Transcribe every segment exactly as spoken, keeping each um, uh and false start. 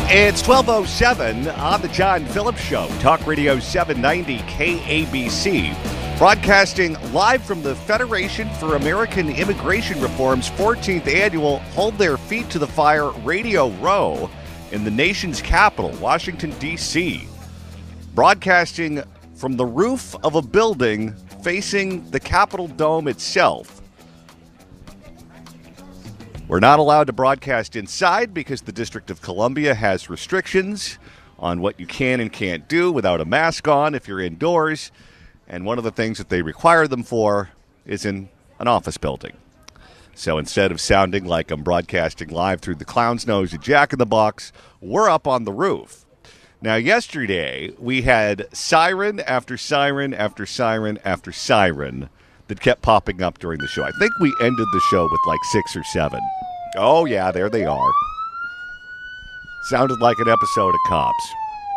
It's twelve oh seven on the John Phillips Show, Talk Radio seven ninety K A B C, broadcasting live from the Federation for American Immigration Reform's fourteenth annual Hold Their Feet to the Fire Radio Row in the nation's capital, Washington, D C, broadcasting from the roof of a building facing the Capitol Dome itself. We're not allowed to broadcast inside because the District of Columbia has restrictions on what you can and can't do without a mask on if you're indoors. And one of the things that they require them for is in an office building. So instead of sounding like I'm broadcasting live through the clown's nose at Jack in the Box, we're up on the roof. Now, yesterday, we had siren after siren after siren after siren that kept popping up during the show. I think we ended the show with like six or seven. Oh, yeah, there they are. Sounded like an episode of Cops.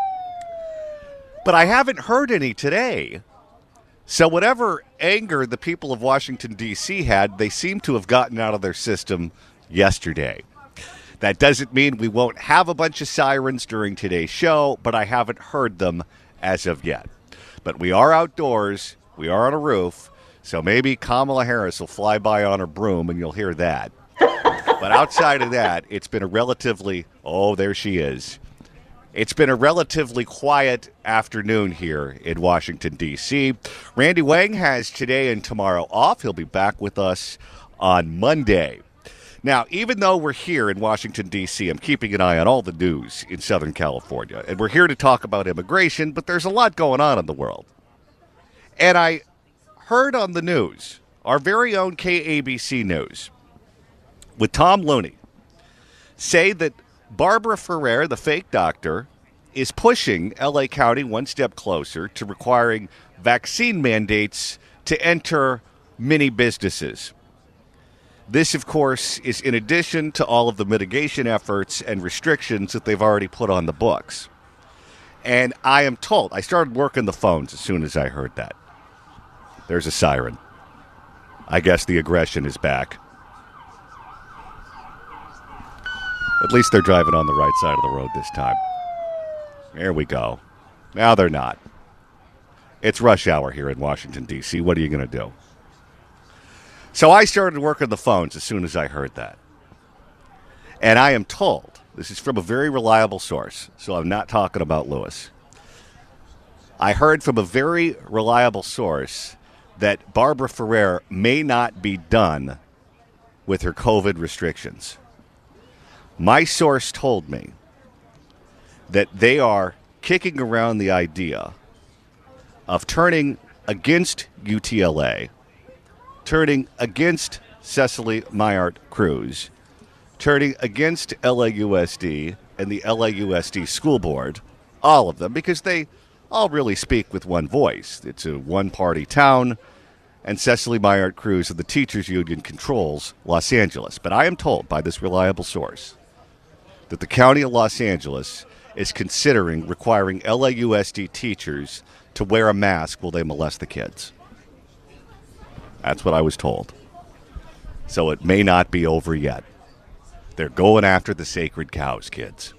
But I haven't heard any today. So whatever anger the people of Washington, D C had, they seem to have gotten out of their system yesterday. That doesn't mean we won't have a bunch of sirens during today's show, but I haven't heard them as of yet. But we are outdoors. We are on a roof. So maybe Kamala Harris will fly by on her broom and you'll hear that. But outside of that, it's been a relatively, oh, there she is. It's been a relatively quiet afternoon here in Washington, D C. Randy Wang has today and tomorrow off. He'll be back with us on Monday. Now, even though we're here in Washington, D C, I'm keeping an eye on all the news in Southern California. And we're here to talk about immigration, but there's a lot going on in the world. And I heard on the news, our very own K A B C News, with Tom Looney, say that Barbara Ferrer, the fake doctor, is pushing L A County one step closer to requiring vaccine mandates to enter many businesses. This, of course, is in addition to all of the mitigation efforts and restrictions that they've already put on the books. And I am told, I started working the phones as soon as I heard that. There's a siren. I guess the aggression is back. At least they're driving on the right side of the road this time. There we go. Now they're not. It's rush hour here in Washington, D C. What are you going to do? So I started working the phones as soon as I heard that. And I am told, this is from a very reliable source, so I'm not talking about Lewis. I heard from a very reliable source that Barbara Ferrer may not be done with her COVID restrictions. My source told me that they are kicking around the idea of turning against U T L A, turning against Cecily Myart Cruz, turning against L A U S D and the L A U S D School Board, all of them, because they all really speak with one voice. It's a one-party town, and Cecily Myart Cruz of the Teachers Union controls Los Angeles. But I am told by this reliable source that the County of Los Angeles is considering requiring L A U S D teachers to wear a mask while they molest the kids. That's what I was told. So it may not be over yet. They're going after the sacred cows, kids.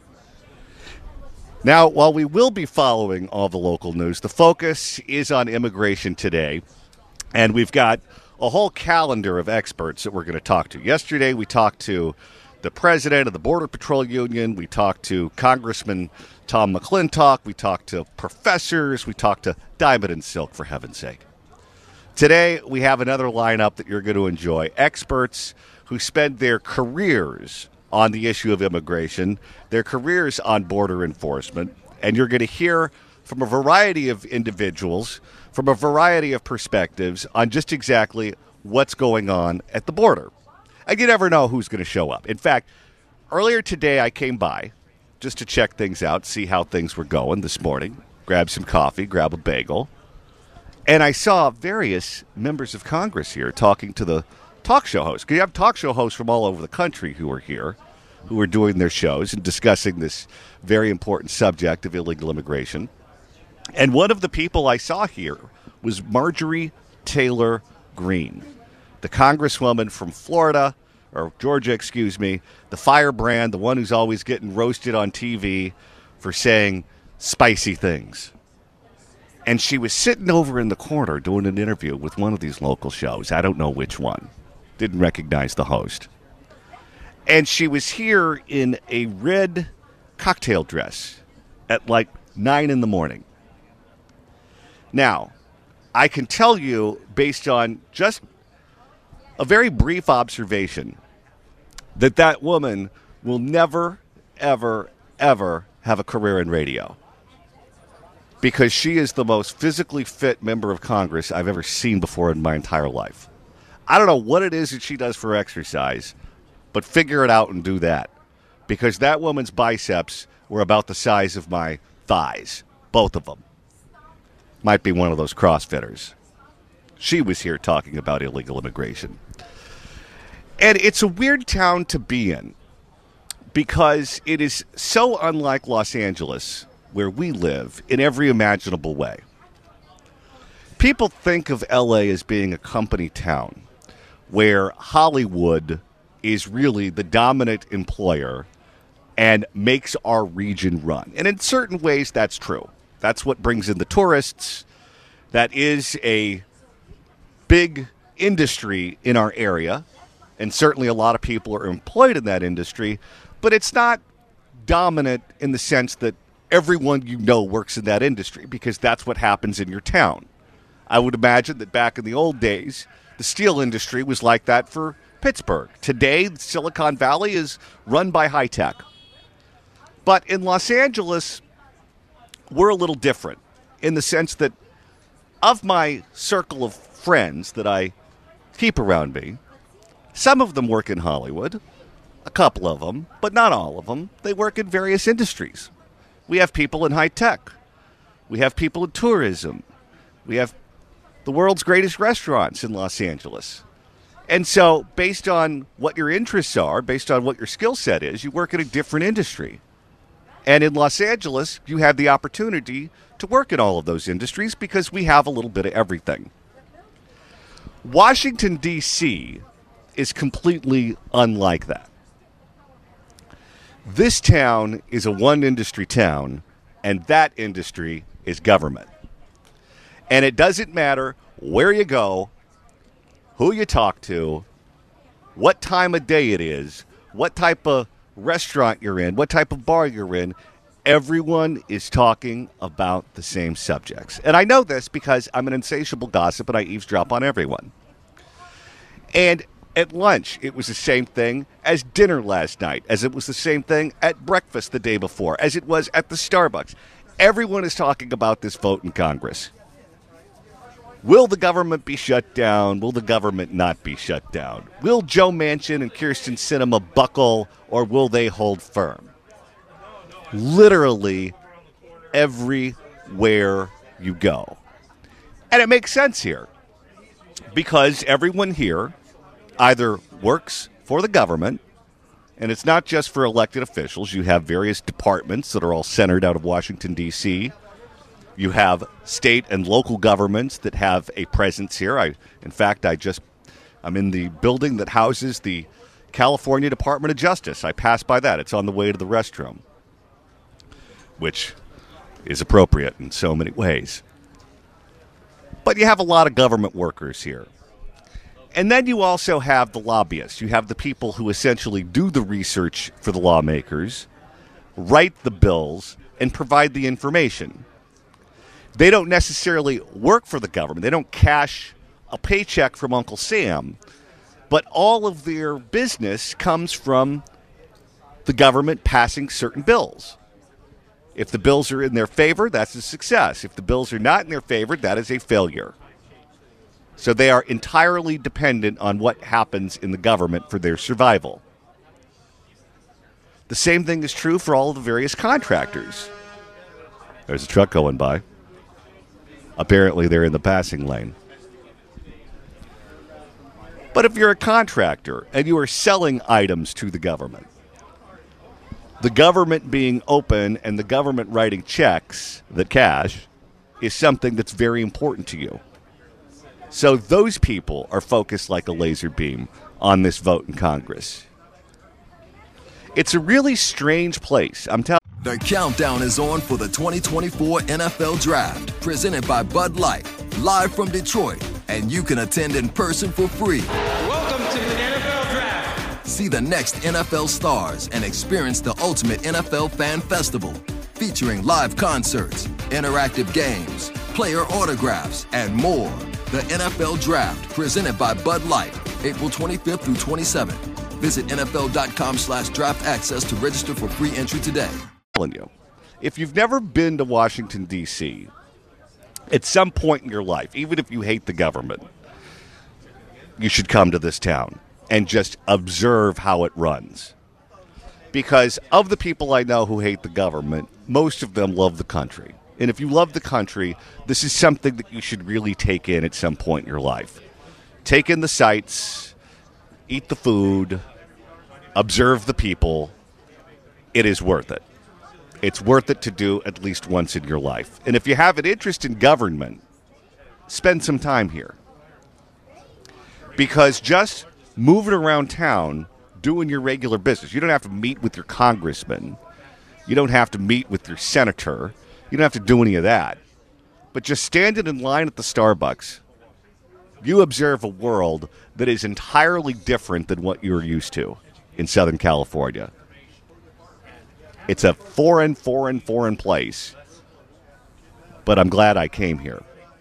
Now, while we will be following all the local news, the focus is on immigration today, and we've got a whole calendar of experts that we're going to talk to. Yesterday, we talked to the president of the Border Patrol Union. We talked to Congressman Tom McClintock. We talked to professors. We talked to Diamond and Silk, for heaven's sake. Today, we have another lineup that you're going to enjoy. Experts who spend their careers on the issue of immigration, their careers on border enforcement, and you're going to hear from a variety of individuals, from a variety of perspectives on just exactly what's going on at the border. And you never know who's going to show up. In fact, earlier today I came by just to check things out, see how things were going this morning, grab some coffee, grab a bagel, and I saw various members of Congress here talking to the talk show hosts. You have talk show hosts from all over the country who are here, who are doing their shows and discussing this very important subject of illegal immigration. And one of the people I saw here was Marjorie Taylor Greene, the congresswoman from Florida or Georgia, excuse me, the firebrand, the one who's always getting roasted on T V for saying spicy things. And she was sitting over in the corner doing an interview with one of these local shows. I don't know which one. Didn't recognize the host. And she was here in a red cocktail dress at like nine in the morning. Now, I can tell you, based on just a very brief observation, that that woman will never, ever, ever have a career in radio. Because she is the most physically fit member of Congress I've ever seen before in my entire life. I don't know what it is that she does for exercise, but figure it out and do that. Because that woman's biceps were about the size of my thighs. Both of them. Might be one of those CrossFitters. She was here talking about illegal immigration. And it's a weird town to be in because it is so unlike Los Angeles, where we live, in every imaginable way. People think of L A as being a company town where Hollywood is really the dominant employer and makes our region run. And in certain ways, that's true. That's what brings in the tourists. That is a big industry in our area, and certainly a lot of people are employed in that industry, but it's not dominant in the sense that everyone you know works in that industry, because that's what happens in your town. I would imagine that back in the old days, the steel industry was like that for Pittsburgh. Today, Silicon Valley is run by high tech. But in Los Angeles, we're a little different in the sense that of my circle of friends that I keep around me, some of them work in Hollywood, a couple of them, but not all of them. They work in various industries. We have people in high tech. We have people in tourism. We have the world's greatest restaurants in Los Angeles. And so based on what your interests are, based on what your skill set is, you work in a different industry. And in Los Angeles, you have the opportunity to work in all of those industries because we have a little bit of everything. Washington, D C is completely unlike that. This town is a one-industry town, and that industry is government. And it doesn't matter where you go, who you talk to, what time of day it is, what type of restaurant you're in, what type of bar you're in. Everyone is talking about the same subjects. And I know this because I'm an insatiable gossip and I eavesdrop on everyone. And at lunch, it was the same thing as dinner last night, as it was the same thing at breakfast the day before, as it was at the Starbucks. Everyone is talking about this vote in Congress. Will the government be shut down? Will the government not be shut down? Will Joe Manchin and Kyrsten Sinema buckle, or will they hold firm? Literally everywhere you go. And it makes sense here because everyone here either works for the government, and it's not just for elected officials. You have various departments that are all centered out of Washington, D C You have state and local governments that have a presence here. I, in fact, I just, I'm in the building that houses the California Department of Justice. I passed by that. It's on the way to the restroom, which is appropriate in so many ways. But you have a lot of government workers here. And then you also have the lobbyists. You have the people who essentially do the research for the lawmakers, write the bills, and provide the information. They don't necessarily work for the government. They don't cash a paycheck from Uncle Sam. But all of their business comes from the government passing certain bills. If the bills are in their favor, that's a success. If the bills are not in their favor, that is a failure. So they are entirely dependent on what happens in the government for their survival. The same thing is true for all of the various contractors. There's a truck going by. Apparently they're in the passing lane. But if you're a contractor and you are selling items to the government, the government being open and the government writing checks that cash is something that's very important to you. So those people are focused like a laser beam on this vote in Congress. It's a really strange place. I'm telling you. The countdown is on for the twenty twenty-four N F L Draft, presented by Bud Light, live from Detroit, and you can attend in person for free. Welcome to the N F L Draft. See the next N F L stars and experience the ultimate N F L fan festival, featuring live concerts, interactive games, player autographs, and more. The N F L Draft, presented by Bud Light, April twenty-fifth through twenty-seventh. Visit N F L dot com slash draft access to register for free entry today. You, if you've never been to Washington, D C, at some point in your life, even if you hate the government, you should come to this town and just observe how it runs. Because of the people I know who hate the government, most of them love the country. And if you love the country, this is something that you should really take in at some point in your life. Take in the sights, eat the food, observe the people. It is worth it. It's worth it to do at least once in your life. And if you have an interest in government, spend some time here. Because just moving around town, doing your regular business, you don't have to meet with your congressman. You don't have to meet with your senator. You don't have to do any of that. But just standing in line at the Starbucks, you observe a world that is entirely different than what you're used to in Southern California. It's a foreign, foreign, foreign place. But I'm glad I came here.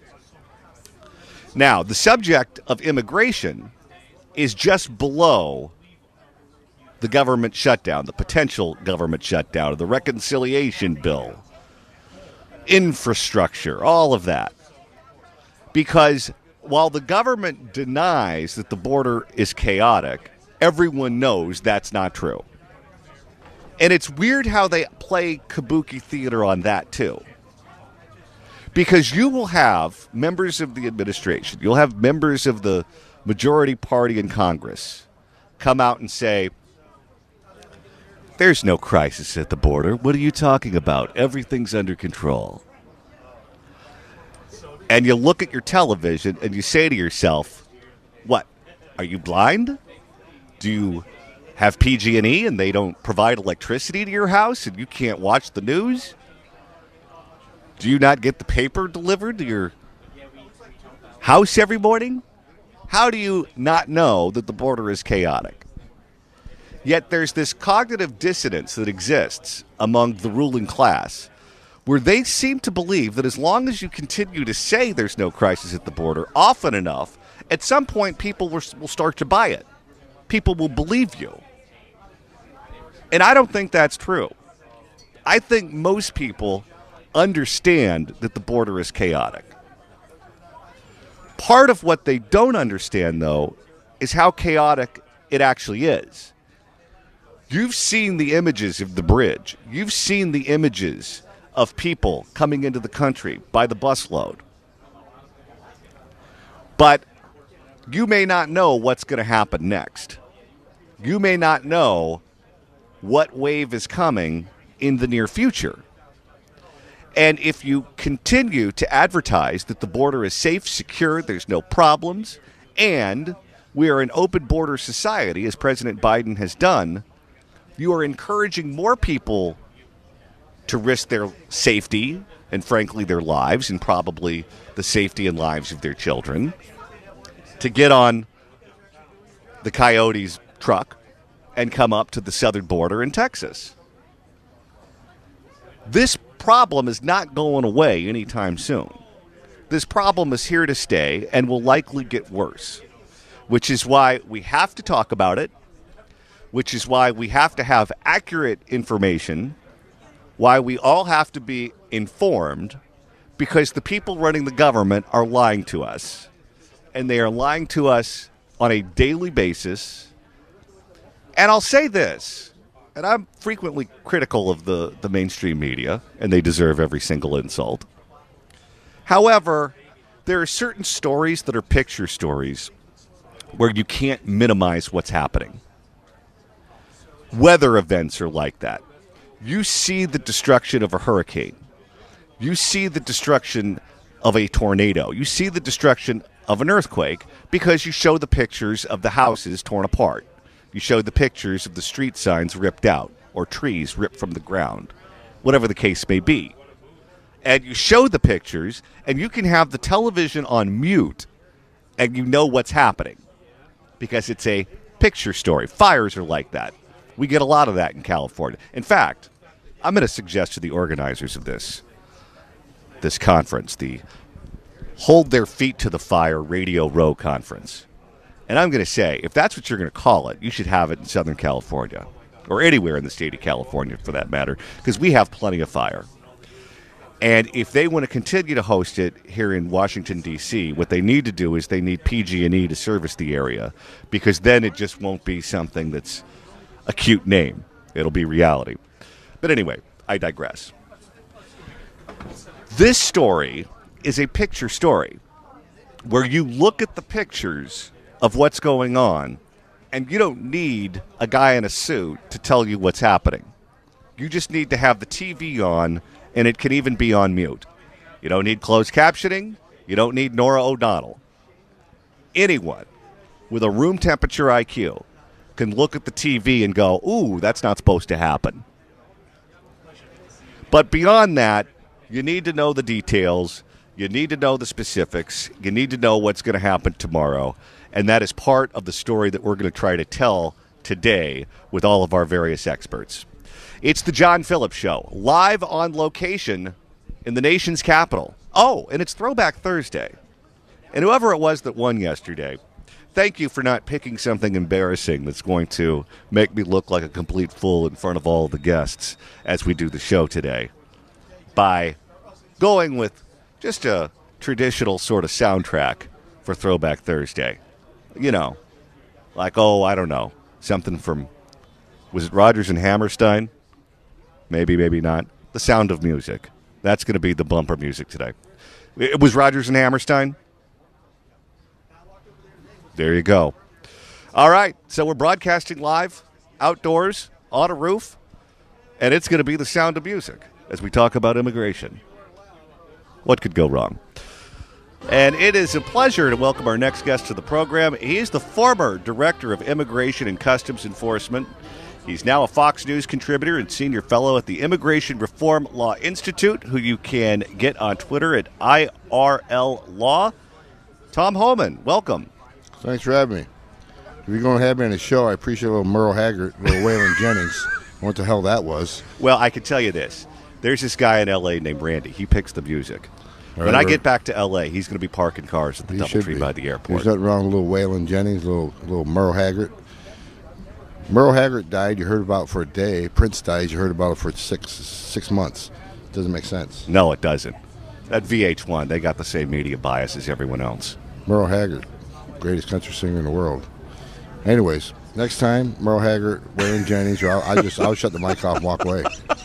Now, the subject of immigration is just below the government shutdown, the potential government shutdown, the reconciliation bill, infrastructure, all of that. Because while the government denies that the border is chaotic, everyone knows that's not true. And it's weird how they play kabuki theater on that, too. Because you will have members of the administration, you'll have members of the majority party in Congress come out and say, there's no crisis at the border. What are you talking about? Everything's under control. And you look at your television and you say to yourself, what, are you blind? Do you have P G and E and they don't provide electricity to your house and you can't watch the news? Do you not get the paper delivered to your house every morning? How do you not know that the border is chaotic? Yet there's this cognitive dissonance that exists among the ruling class where they seem to believe that as long as you continue to say there's no crisis at the border often enough, at some point people will start to buy it. People will believe you. And I don't think that's true. I think most people understand that the border is chaotic. Part of what they don't understand, though, is how chaotic it actually is. You've seen the images of the bridge. You've seen the images of people coming into the country by the busload. But you may not know what's going to happen next. You may not know what wave is coming in the near future. And if you continue to advertise that the border is safe, secure, there's no problems, and we are an open border society, as President Biden has done, you are encouraging more people to risk their safety and, frankly, their lives and probably the safety and lives of their children to get on the Coyotes truck and come up to the southern border in Texas. This problem is not going away anytime soon. This problem is here to stay and will likely get worse, which is why we have to talk about it, which is why we have to have accurate information, why we all have to be informed, because the people running the government are lying to us, and they are lying to us on a daily basis. And I'll say this, and I'm frequently critical of the, the mainstream media, and they deserve every single insult. However, there are certain stories that are picture stories where you can't minimize what's happening. Weather events are like that. You see the destruction of a hurricane. You see the destruction of a tornado. You see the destruction of an earthquake because you show the pictures of the houses torn apart. You show the pictures of the street signs ripped out or trees ripped from the ground, whatever the case may be. And you show the pictures, and you can have the television on mute, and you know what's happening because it's a picture story. Fires are like that. We get a lot of that in California. In fact, I'm going to suggest to the organizers of this, this conference, the Hold Their Feet to the Fire Radio Row Conference. And I'm going to say, if that's what you're going to call it, you should have it in Southern California, or anywhere in the state of California for that matter, because we have plenty of fire. And if they want to continue to host it here in Washington, D C, what they need to do is they need P G and E to service the area, because then it just won't be something that's a cute name. It'll be reality. But anyway, I digress. This story is a picture story where you look at the pictures of what's going on, and you don't need a guy in a suit to tell you what's happening. You just need to have the T V on, and it can even be on mute. You don't need closed captioning. You don't need Nora O'Donnell. Anyone with a room temperature I Q can look at the T V and go, ooh, that's not supposed to happen. But beyond that, you need to know the details. You need to know the specifics. You need to know what's going to happen tomorrow. And that is part of the story that we're going to try to tell today with all of our various experts. It's the John Phillips Show, live on location in the nation's capital. Oh, and it's Throwback Thursday. And whoever it was that won yesterday, thank you for not picking something embarrassing that's going to make me look like a complete fool in front of all the guests as we do the show today, by going with just a traditional sort of soundtrack for Throwback Thursday. You know, like, oh, I don't know, something from, was it Rodgers and Hammerstein? Maybe, maybe not. The Sound of Music. That's going to be the bumper music today. It was Rodgers and Hammerstein? There you go. All right, so we're broadcasting live, outdoors, on a roof, and it's going to be the Sound of Music as we talk about immigration. What could go wrong? And it is a pleasure to welcome our next guest to the program. He is the former Director of Immigration and Customs Enforcement. He's now a Fox News contributor and senior fellow at the Immigration Reform Law Institute, who you can get on Twitter at I R L Law. Tom Homan, welcome. Thanks for having me. If you're going to have me on the show, I appreciate a little Merle Haggard, a little Waylon Jennings. What the hell that was. Well, I can tell you this. There's this guy in L A named Randy. He picks the music. When I get back to L A, he's going to be parking cars at the DoubleTree by the airport. There's nothing wrong with a little Waylon Jennings, a little, little Merle Haggard. Merle Haggard died, you heard about it for a day. Prince died, you heard about it for six six months. Doesn't make sense. No, it doesn't. At V H one, they got the same media bias as everyone else. Merle Haggard, greatest country singer in the world. Anyways, next time, Merle Haggard, Waylon Jennings, or I'll, I just, I'll shut the mic off and walk away.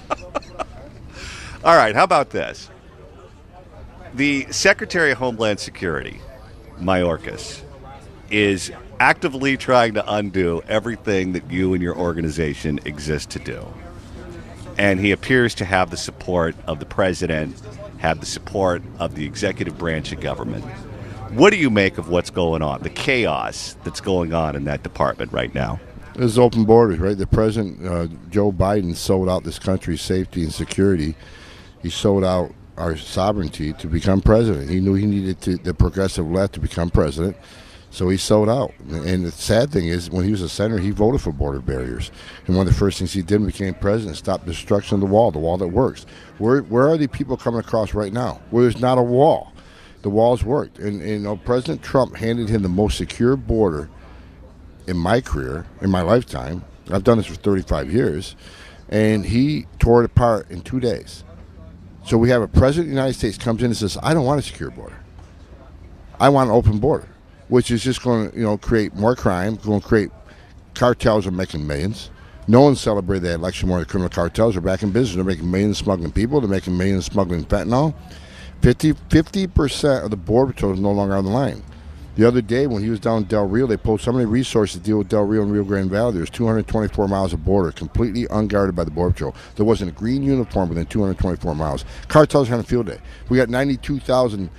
All right, how about this? The Secretary of Homeland Security, Mayorkas, is actively trying to undo everything that you and your organization exist to do. And he appears to have the support of the president, have the support of the executive branch of government. What do you make of what's going on, the chaos that's going on in that department right now? There's open borders, right? The president, uh, Joe Biden, sold out this country's safety and security. He sold out our sovereignty to become president. He knew he needed to, the progressive left to become president. So he sold out. And the sad thing is, when he was a senator, he voted for border barriers. And one of the first things he did when he became president, stop destruction of the wall, the wall that works. Where where are the people coming across right now? Where there's not a wall. The wall's worked. And, and you know, President Trump handed him the most secure border in my career, in my lifetime. I've done this for thirty-five years. And he tore it apart in two days. So we have a president of the United States comes in and says, I don't want a secure border. I want an open border, which is just going to, you know, create more crime, going to create cartels are making millions. No one celebrated that election more. The criminal cartels are back in business. They're making millions smuggling people. They're making millions smuggling fentanyl. fifty percent of the Border Patrol is no longer on the line. The other day when he was down in Del Rio, they pulled so many resources to deal with Del Rio and Rio Grande Valley. There was two hundred twenty-four miles of border completely unguarded by the Border Patrol. There wasn't a green uniform within two hundred twenty-four miles. Cartels are on a field day. We got ninety-two thousand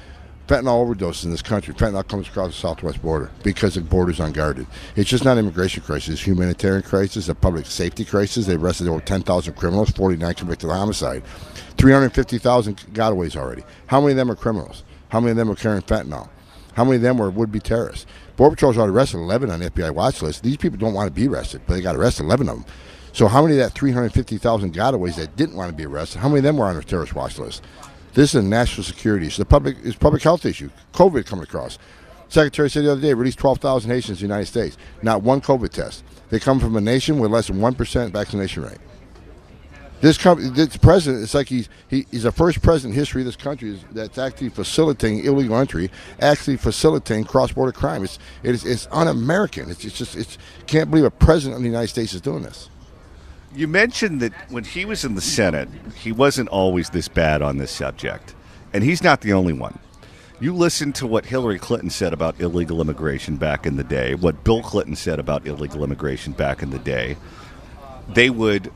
fentanyl overdoses in this country. Fentanyl comes across the southwest border because the border's unguarded. It's just not an immigration crisis. It's a humanitarian crisis, a public safety crisis. They arrested over ten thousand criminals, forty-nine convicted of homicide. three hundred fifty thousand gotaways already. How many of them are criminals? How many of them are carrying fentanyl? How many of them were would-be terrorists? Border Patrol's already arrested eleven on the F B I watch list. These people don't want to be arrested, but they got arrested, eleven of them. So how many of that three hundred fifty thousand gotaways that didn't want to be arrested, how many of them were on their terrorist watch list? This is a national security issue. The public is public health issue. COVID coming across. Secretary said the other day, released twelve thousand Haitians in the United States. Not one COVID test. They come from a nation with less than one percent vaccination rate. This, com- this president, it's like he's, he, he's the first president in history of this country that's actually facilitating illegal entry, actually facilitating cross-border crime. It's, it's, it's un-American. It's, it's just, it's, can't believe a president of the United States is doing this. You mentioned that when he was in the Senate, he wasn't always this bad on this subject. And he's not the only one. You listen to what Hillary Clinton said about illegal immigration back in the day, what Bill Clinton said about illegal immigration back in the day. They would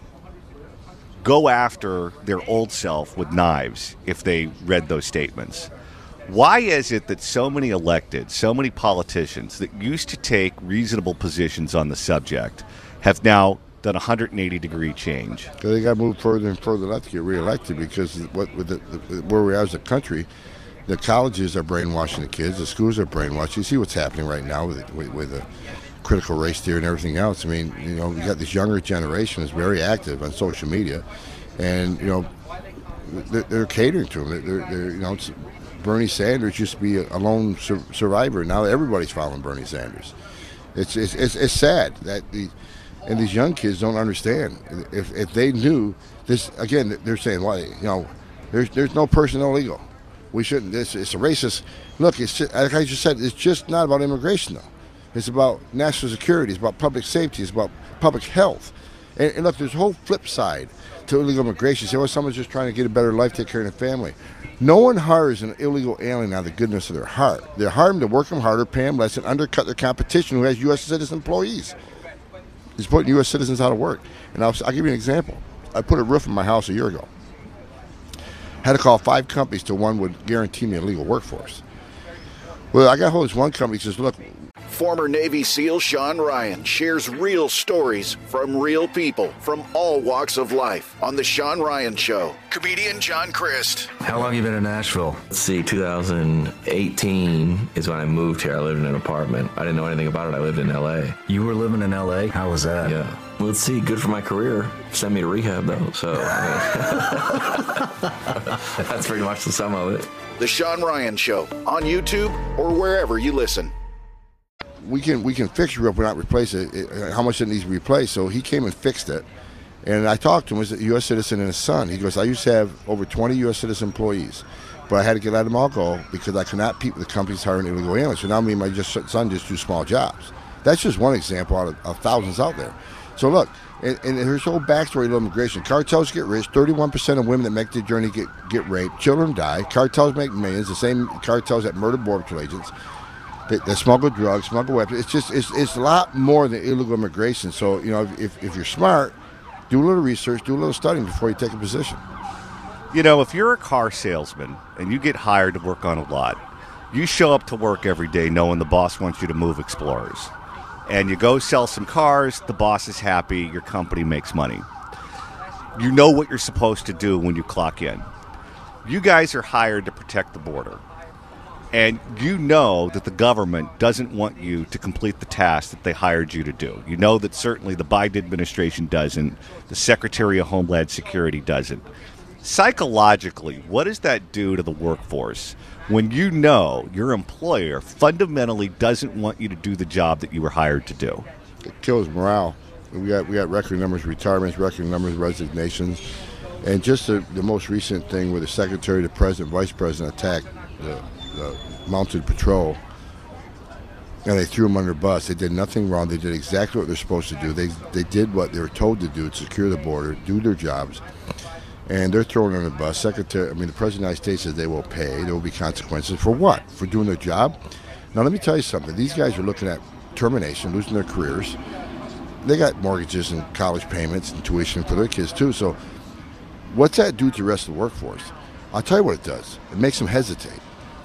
go after their old self with knives if they read those statements. Why is it that so many elected, so many politicians that used to take reasonable positions on the subject have now done a one hundred eighty degree change? Because they got to move further and further left to get reelected, because what with the, the, where we are as a country, the colleges are brainwashing the kids, the schools are brainwashing. You see what's happening right now with with, with the critical race theory and everything else. I mean, you know, we got this younger generation that's very active on social media, and you know, they're, they're catering to them. They're, they're you know, it's, Bernie Sanders used to be a lone sur- survivor. Now everybody's following Bernie Sanders. It's it's it's, it's sad that the and these young kids don't understand. If if they knew this, again, they're saying, why, you know, there's there's no person illegal. We shouldn't. This it's a racist. Look, it's just, like I just said, it's just not about immigration though. It's about national security. It's about public safety. It's about public health. And, and look, there's a whole flip side to illegal immigration. Say, well, someone's just trying to get a better life, take care of their family. No one hires an illegal alien out of the goodness of their heart. They hire them to work them harder, pay them less, and undercut their competition who has U S citizen employees. He's putting U S citizens out of work. And I'll, I'll give you an example. I put a roof in my house a year ago. Had to call five companies till one would guarantee me a legal workforce. Well, I got hold of this one company. He says, look. Former Navy SEAL Sean Ryan shares real stories from real people from all walks of life on The Sean Ryan Show. Comedian John Crist. How long have you been in Nashville? Let's see, two thousand eighteen is when I moved here. I lived in an apartment. I didn't know anything about it. I lived in L A. You were living in L A? How was that? Yeah. Well, let's see, good for my career. Sent me to rehab, though, so I mean, that's pretty much the sum of it. The Sean Ryan Show on YouTube or wherever you listen. We can we can fix your roof, but not replace it. it. How much it needs to be replaced? So he came and fixed it, and I talked to him. He was a U S citizen and his son. He goes, I used to have over twenty U S citizen employees, but I had to get let them all go because I could not compete with the companies hiring illegal aliens. So now me and my just son just do small jobs. That's just one example out of, of thousands out there. So look, and, and here's the whole backstory of immigration. Cartels get rich. thirty-one percent of women that make the journey get, get raped. Children die. Cartels make millions. The same cartels that murder Border Patrol agents. They, they smuggle drugs, smuggle weapons. It's just it's it's a lot more than illegal immigration. So you know, if if you're smart, do a little research, do a little studying before you take a position. You know, if you're a car salesman and you get hired to work on a lot, you show up to work every day knowing the boss wants you to move Explorers, and you go sell some cars. The boss is happy. Your company makes money. You know what you're supposed to do when you clock in. You guys are hired to protect the border. And you know that the government doesn't want you to complete the task that they hired you to do. You know that certainly the Biden administration doesn't. The Secretary of Homeland Security doesn't. Psychologically, what does that do to the workforce when you know your employer fundamentally doesn't want you to do the job that you were hired to do? It kills morale. We got we got record numbers of retirements, record numbers of resignations. And just the, the most recent thing where the Secretary, the President, Vice President attacked the The mounted patrol, and they threw them under a bus. They did nothing wrong. They did exactly what they're supposed to do. They they did what they were told to do to secure the border, do their jobs, and they're thrown under the bus. Secretary, I mean, the President of the United States says they will pay. There will be consequences for what? For doing their job? Now, let me tell you something. These guys are looking at termination, losing their careers. They got mortgages and college payments and tuition for their kids too. So, what's that do to the rest of the workforce? I'll tell you what it does. It makes them hesitate.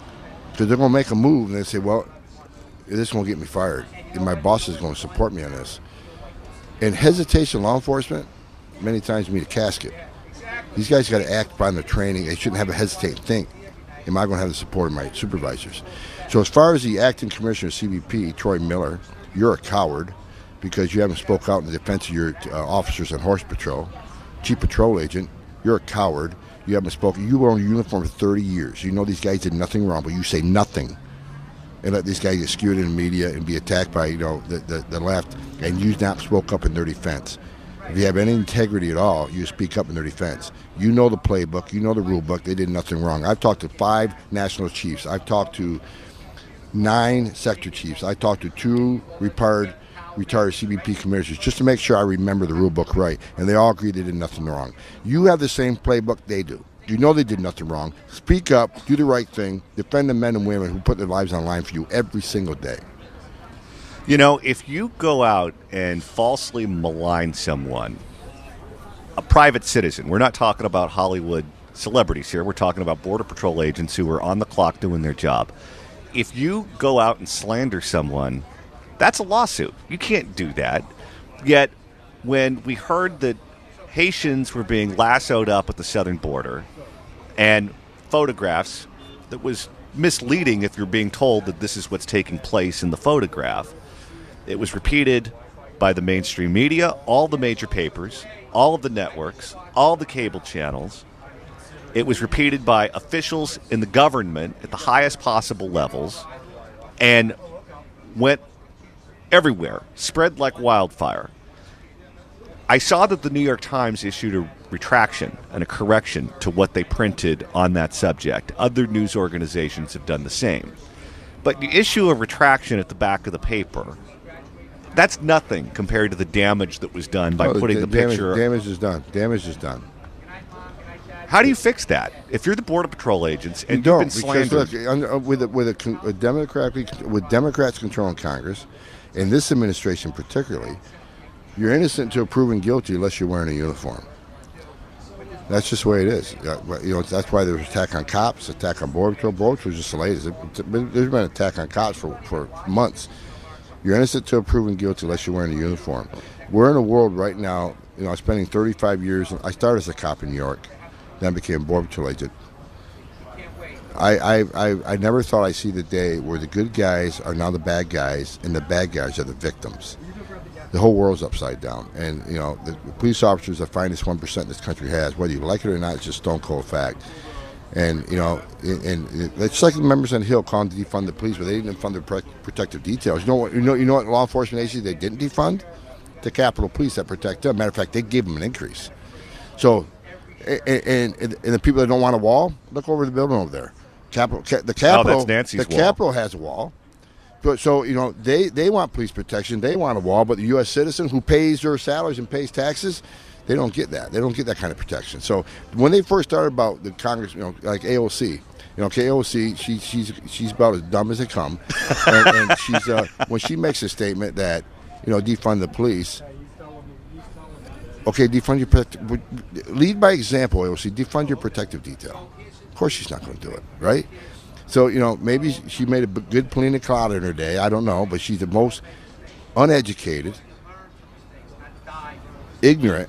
Because they're going to make a move, and they say, well, this won't get me fired. And my boss is going to support me on this. And hesitation, law enforcement, many times mean a casket. These guys got to act by their training. They shouldn't have to hesitate and think, am I going to have the support of my supervisors? So as far as the acting commissioner of C B P, Troy Miller, you're a coward because you haven't spoke out in the defense of your uh, officers on horse patrol. Chief patrol agent, you're a coward. You haven't spoken. You were on uniform for thirty years. You know these guys did nothing wrong, but you say nothing. And let these guys get skewed in the media and be attacked by, you know, the, the, the left, and you not spoke up in their defense. If you have any integrity at all, you speak up in their defense. You know the playbook. You know the rule book. They did nothing wrong. I've talked to five national chiefs. I've talked to nine sector chiefs. I talked to two retired retired C B P commissioners just to make sure I remember the rule book right, and they all agree they did nothing wrong. You have the same playbook they do. You know they did nothing wrong. Speak up, do the right thing, defend the men and women who put their lives on the line for you every single day. You know, if you go out and falsely malign someone, a private citizen, we're not talking about Hollywood celebrities here, we're talking about Border Patrol agents who are on the clock doing their job. If you go out and slander someone, that's a lawsuit. You can't do that. Yet, when we heard that Haitians were being lassoed up at the southern border and photographs that was misleading if you're being told that this is what's taking place in the photograph, it was repeated by the mainstream media, all the major papers, all of the networks, all the cable channels. It was repeated by officials in the government at the highest possible levels and went everywhere, spread like wildfire. I saw that the New York Times issued a retraction and a correction to what they printed on that subject. Other news organizations have done the same. But you issue a retraction at the back of the paper, that's nothing compared to the damage that was done by oh, putting the the damage, picture. Damage is done. Damage is done. How do you fix that? If you're the Border Patrol agents and you don't, you've been slandered. because look, under, with a, with a, a democratically with Democrats controlling Congress, and this administration particularly, you're innocent until proven guilty unless you're wearing a uniform. That's just the way it is. You know, that's why there was attack on cops, attack on Border Patrol. Border Patrol was just the latest. There's been an attack on cops for, for months. You're innocent until proven guilty unless you're wearing a uniform. We're in a world right now, you know, I'm spending thirty-five years. I started as a cop in New York, then became a Border Patrol agent. I, I, I, I never thought I'd see the day where the good guys are now the bad guys and the bad guys are the victims. The whole world's upside down. And, you know, the, the police officers are the finest one percent this country has. Whether you like it or not, it's just stone cold fact. And, you know, and, and it's like the members on the Hill calling to defund the police, but they didn't defund the protective details. You know what, you know, you know what law enforcement agencies they didn't defund? The Capitol Police that protect them. Matter of fact, they gave them an increase. So, and, and, and the people that don't want a wall, look over the building over there. Capitol, the Capitol, oh, that's Nancy's the wall. Capitol has a wall. But so, you know, they, they want police protection. They want a wall. But the U S citizen who pays their salaries and pays taxes, they don't get that. They don't get that kind of protection. So when they first started about the Congress, you know, like A O C, you know, okay, A O C, she, she's she's about as dumb as they come. and, and she's uh, when she makes a statement that, you know, defund the police. Okay, defund your protective. Lead by example, A O C. Defund your protective detail. Of course, she's not going to do it, right? So, you know, maybe she made a good pina colada in her day. I don't know, but she's the most uneducated, ignorant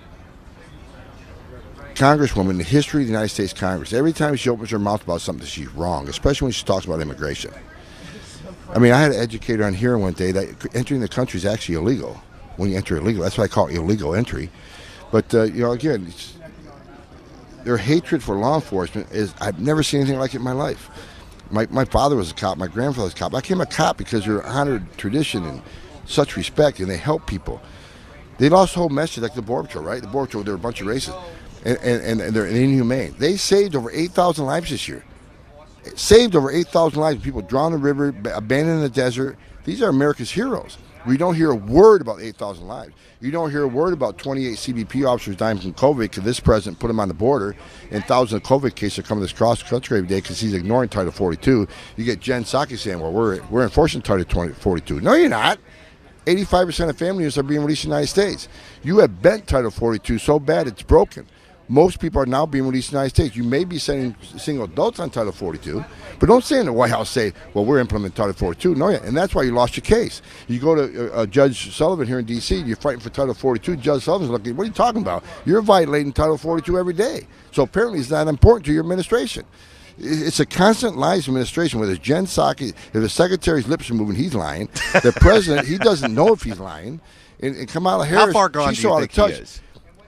congresswoman in the history of the United States Congress. Every time she opens her mouth about something, she's wrong, especially when she talks about immigration. I mean, I had an educator on here one day that entering the country is actually illegal. When you enter illegal, that's why I call it illegal entry. But, uh, you know, again, it's, their hatred for law enforcement is, I've never seen anything like it in my life. My my father was a cop, my grandfather was a cop. I became a cop because they're honored tradition and such respect, and they help people. They lost the whole message, like the Border Patrol, right? The Border Patrol, they're a bunch of racists, and, and, and they're inhumane. They saved over eight thousand lives this year. Saved over eight thousand lives. People drowned in the river, abandoned in the desert. These are America's heroes. We don't hear a word about eight thousand lives. You don't hear a word about twenty-eight C B P officers dying from COVID because this president put them on the border, and thousands of COVID cases are coming this cross country every day because he's ignoring Title forty-two. You get Jen Psaki saying, well, we're we're enforcing Title forty-two. No, you're not. eighty-five percent of family units are being released in the United States. You have bent Title forty-two so bad it's broken. most people are now being released in the United States. You may be sending single adults on Title forty-two, but don't say in the White House, say, well, we're implementing Title forty-two. No, yeah, and that's why you lost your case. You go to uh, uh, Judge Sullivan here in D C, you're fighting for Title forty-two. Judge Sullivan's looking, what are you talking about? You're violating Title forty-two every day. So apparently it's not important to your administration. It's a constant lies administration, whether it's Jen Psaki, if the secretary's lips are moving, he's lying. The president, he doesn't know if he's lying. And, and Kamala Harris, how far gone she do you saw think touch. he is?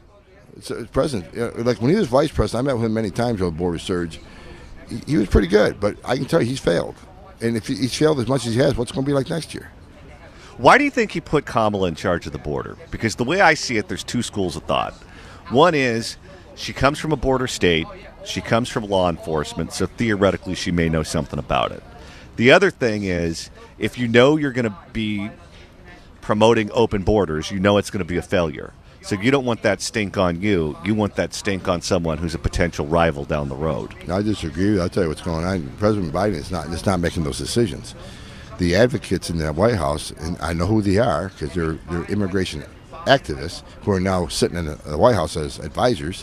So, president, you know, like when he was vice president, I met with him many times on the Board of Surge. He, he was pretty good, but I can tell you he's failed. And if he, he's failed as much as he has, what's it going to be like next year? Why do you think he put Kamala in charge of the border? Because the way I see it, there's two schools of thought. One is she comes from a border state. She comes from law enforcement, so theoretically she may know something about it. The other thing is, if you know you're going to be promoting open borders, you know it's going to be a failure. So you don't want that stink on you. You want that stink on someone who's a potential rival down the road. I disagree. I'll tell you what's going on. President Biden is not, is not making those decisions. The advocates in the White House, and I know who they are because they're, they're immigration activists who are now sitting in the, the White House as advisors,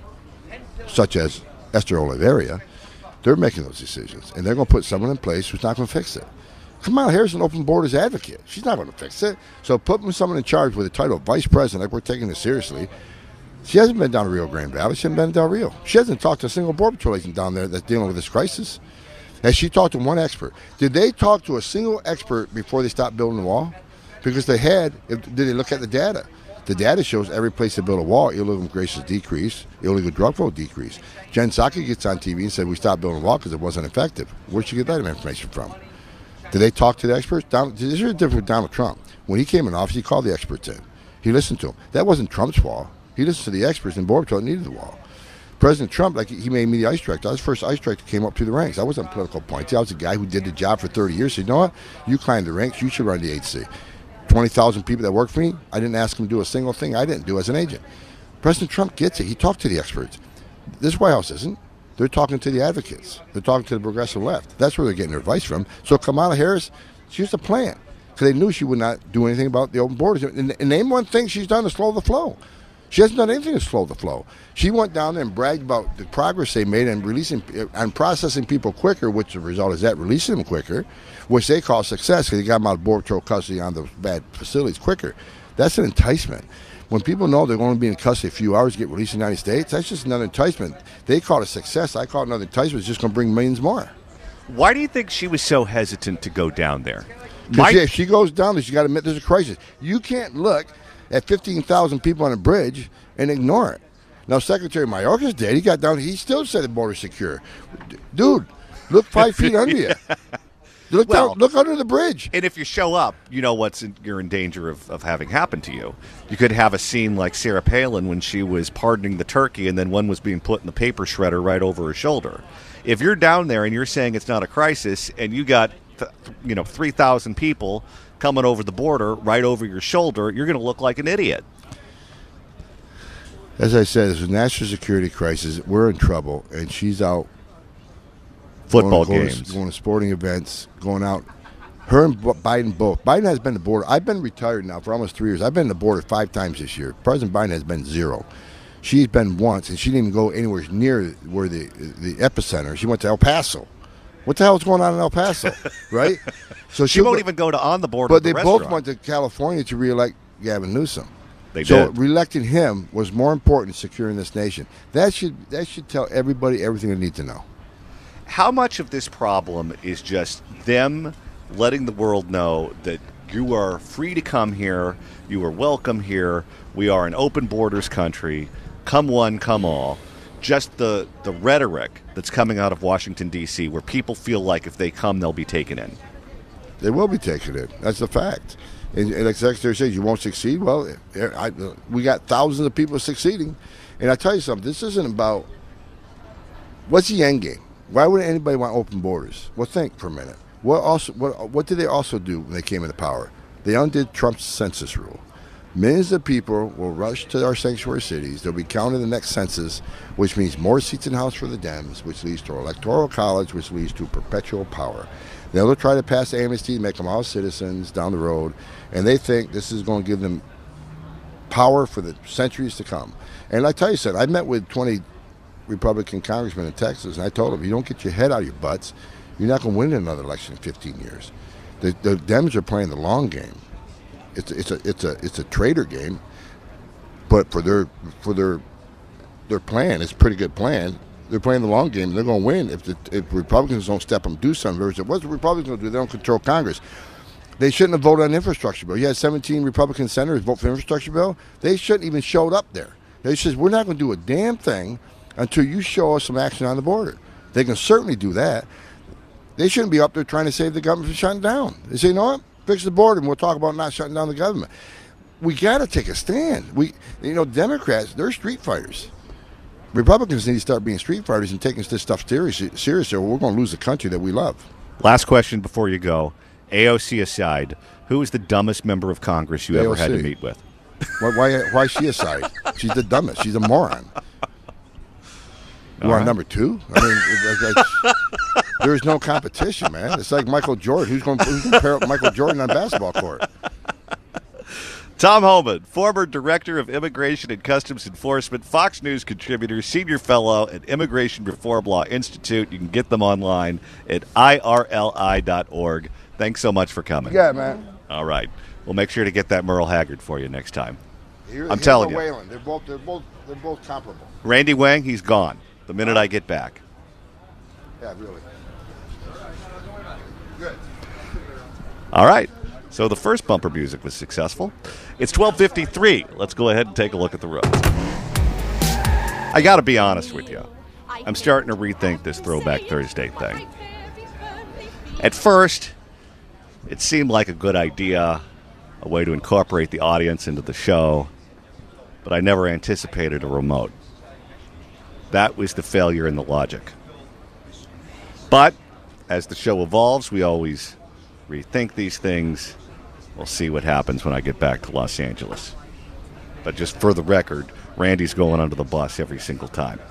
such as Esther Oliveira, they're making those decisions. And they're going to put someone in place who's not going to fix it. Kamala Harris is an open borders advocate. She's not going to fix it. So put someone in charge with the title of vice president, like we're taking this seriously. She hasn't been down to Rio Grande Valley. She hasn't been to Del Rio. She hasn't talked to a single border patrol agent down there that's dealing with this crisis. Has she talked to one expert? Did they talk to a single expert before they stopped building the wall? Because they had, if, did they look at the data? The data shows every place they build a wall, illegal immigration decrease, illegal drug flow decrease. Jen Psaki gets on T V and said we stopped building a wall because it wasn't effective. Where'd she get that information from? Did they talk to the experts? Donald, this is different with Donald Trump. When he came in office, he called the experts in. He listened to them. That wasn't Trump's wall. He listened to the experts, and Border Patrol needed the wall. President Trump, like he made me the ICE director. I was the first ICE director came up through the ranks. I wasn't a political appointee. I was a guy who did the job for thirty years. Said, you know what? You climbed the ranks. You should run the H C. twenty thousand people that work for me, I didn't ask them to do a single thing I didn't do as an agent. President Trump gets it. He talked to the experts. This White House isn't. They're talking to the advocates. They're talking to the progressive left. That's where they're getting their advice from. So Kamala Harris, she used a plan because they knew she would not do anything about the open borders. And, and name one thing she's done to slow the flow. She hasn't done anything to slow the flow. She went down there and bragged about the progress they made in releasing and processing people quicker, which the result is that releasing them quicker, which they call success because they got them out of Border Patrol custody on the bad facilities quicker. That's an enticement. When people know they're going to be in custody a few hours to get released in the United States, that's just another enticement. They call it a success. I call it another enticement. It's just going to bring millions more. Why do you think she was so hesitant to go down there? Because if she goes down there, she got to admit there's a crisis. You can't look at fifteen thousand people on a bridge and ignore it. Now, Secretary Mayorkas did. He got down. He still said the border's secure. Dude, look five feet under you. Look, well, down, look under the bridge. And if you show up, you know what's in, you're in danger of, of having happen to you. You could have a scene like Sarah Palin when she was pardoning the turkey and then one was being put in the paper shredder right over her shoulder. If you're down there and you're saying it's not a crisis and you got th- you know three thousand people coming over the border right over your shoulder, you're going to look like an idiot. As I said, it's a national security crisis. We're in trouble, and she's out football going, games, going to, going to sporting events, going out. Her and Biden both. Biden has been to the border. I've been retired now for almost three years. I've been to the border five times this year. President Biden has been zero. She's been once, and she didn't even go anywhere near where the the epicenter. She went to El Paso. What the hell is going on in El Paso, right? So she won't go, even go to on the border. But the they restaurant. both went to California to reelect Gavin Newsom. They so did. reelecting him was more important than securing this nation. That should that should tell everybody everything they need to know. How much of this problem is just them letting the world know that you are free to come here, you are welcome here, we are an open borders country, come one, come all. Just the, the rhetoric that's coming out of Washington, D C, where people feel like if they come, they'll be taken in. They will be taken in. That's a fact. And, and like the Secretary says, you won't succeed. Well, I, we got thousands of people succeeding. And I tell you something, this isn't about what's the end game. Why would anybody want open borders? Well, think for a minute. What also? What, what did they also do when they came into power? They undid Trump's census rule. Millions of people will rush to our sanctuary cities. They'll be counted in the next census, which means more seats in the House for the Dems, which leads to electoral college, which leads to perpetual power. They'll try to pass amnesty, make them all citizens down the road, and they think this is going to give them power for the centuries to come. And I tell you something, I met with twenty Republican congressmen in Texas, and I told them, you don't get your head out of your butts, you're not going to win another election in fifteen years. The, the Dems are playing the long game. It's it's a it's a it's a traitor game, but for their for their their plan, it's a pretty good plan. They're playing the long game. They're going to win if the if Republicans don't step up and do something. What's the Republicans going to do? They don't control Congress. They shouldn't have voted on the infrastructure bill. You had seventeen Republican senators vote for the infrastructure bill. They shouldn't even showed up there. They said, we're not going to do a damn thing until you show us some action on the border. They can certainly do that. They shouldn't be up there trying to save the government from shutting down. They say, you know what? Fix the border, and we'll talk about not shutting down the government. We got to take a stand. We, you know, Democrats, they're street fighters. Republicans need to start being street fighters and taking this stuff seriously, seriously, or we're going to lose the country that we love. Last question before you go. A O C aside, who is the dumbest member of Congress you A O C. ever had to meet with? Why, why, why is she aside? She's the dumbest. She's a moron. You All want right. number two? I mean, it, it, there's no competition, man. It's like Michael Jordan. Who's going who's to pair up Michael Jordan on basketball court? Tom Homan, former Director of Immigration and Customs Enforcement, Fox News contributor, senior fellow at Immigration Reform Law Institute. You can get them online at I R L I dot org. Thanks so much for coming. Yeah, man. All right. We'll make sure to get that Merle Haggard for you next time. Here, I'm here's telling a you. Whalen. They're both, they're both, they're both comparable. Randy Wang, he's gone the minute I get back. Yeah, really. Good. All right. So the first bumper music was successful. It's twelve fifty-three. Let's go ahead and take a look at the roads. I got to be honest with you. I'm starting to rethink this Throwback Thursday thing. At first, it seemed like a good idea, a way to incorporate the audience into the show, but I never anticipated a remote. That was the failure in the logic. But as the show evolves, we always rethink these things. We'll see what happens when I get back to Los Angeles. But just for the record, Randy's going under the bus every single time.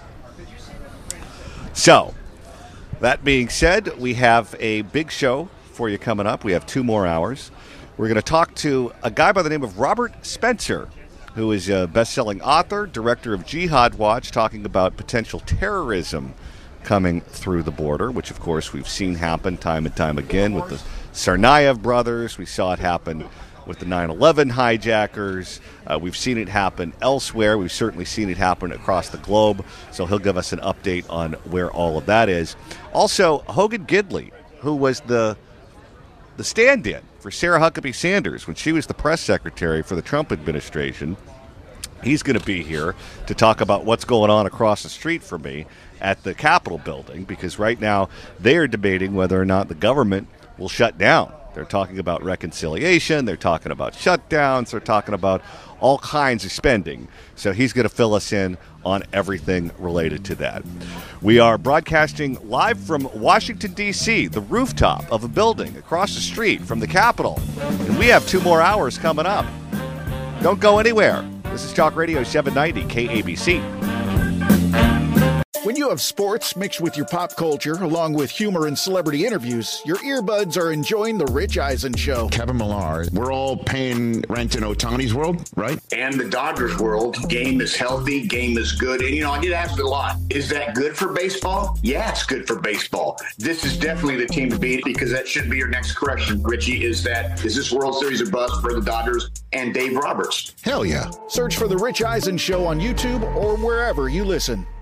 So, that being said, we have a big show for you coming up. We have two more hours. We're going to talk to a guy by the name of Robert Spencer, who is a best-selling author, director of Jihad Watch, talking about potential terrorism coming through the border, which, of course, we've seen happen time and time again with the Tsarnaev brothers. We saw it happen with the nine eleven hijackers. Uh, we've seen it happen elsewhere. We've certainly seen it happen across the globe. So he'll give us an update on where all of that is. Also, Hogan Gidley, who was the the stand-in for Sarah Huckabee Sanders when she was the press secretary for the Trump administration. He's going to be here to talk about what's going on across the street from me at the Capitol building, because right now they are debating whether or not the government will shut down. They're talking about reconciliation. They're talking about shutdowns. They're talking about all kinds of spending. So he's going to fill us in on everything related to that. We are broadcasting live from Washington, D C, the rooftop of a building across the street from the Capitol. And we have two more hours coming up. Don't go anywhere. This is Talk Radio seven ninety K A B C. When you have sports mixed with your pop culture, along with humor and celebrity interviews, your earbuds are enjoying The Rich Eisen Show. Kevin Millar, we're all paying rent in Ohtani's world, right? And the Dodgers world, game is healthy, game is good. And, you know, I get asked a lot, is that good for baseball? Yeah, it's good for baseball. This is definitely the team to beat, because that should be your next correction, Richie, is that, is this World Series a bust for the Dodgers and Dave Roberts? Hell yeah. Search for The Rich Eisen Show on YouTube or wherever you listen.